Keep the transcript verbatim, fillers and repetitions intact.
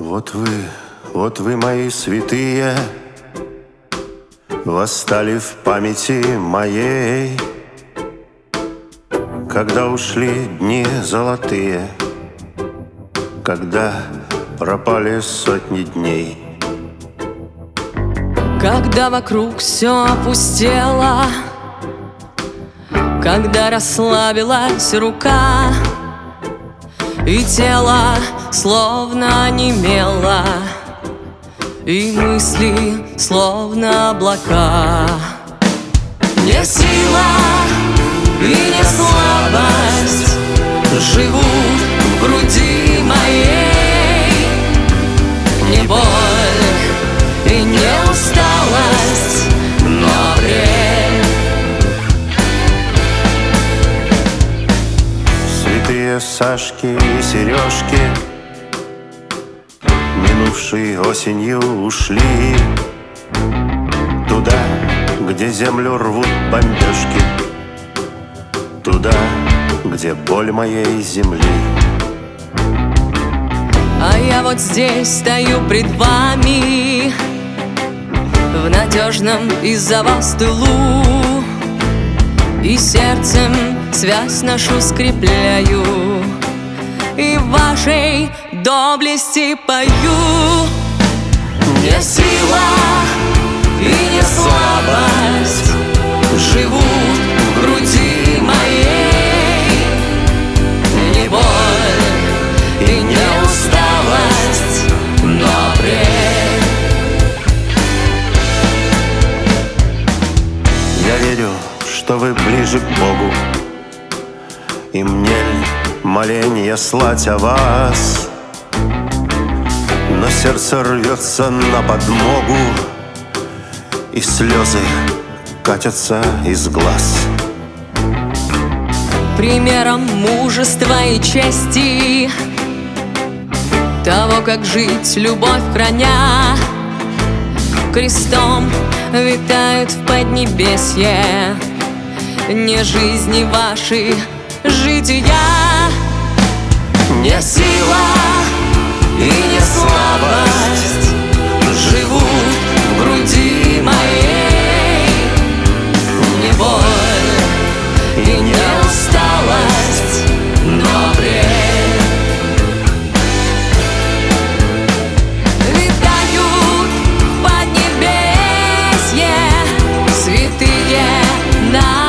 Вот вы, вот вы, мои святые, восстали в памяти моей, когда ушли дни золотые, когда пропали сотни дней. Когда вокруг все опустело, когда расслабилась рука, и тело словно онемело, и мысли словно облака. Не сила и не слабость живут в груди моей, не боль и не усталость, но апрель. Святые Сашки и Сережки минувшей осенью ушли туда, где землю рвут бомбежки, туда, где боль моей земли. А я вот здесь стою пред вами, в надежном из-за вас тылу, и сердцем связь нашу скрепляю, и в вашей доблести пою. Не сила и не слабость живут в груди моей, не боль и не усталость, но апрель. Я верю, что вы ближе к Богу, и мне ль моленья слать о вас, но сердце рвется на подмогу, и слезы катятся из глаз. Примером мужества и чести, того, как жить, любовь храня, крестом витают в поднебесье не жизни ваши жития. Не сила и не слабость живут в груди моей, не боль и не усталость, но апрель. Витают в поднебесье святые на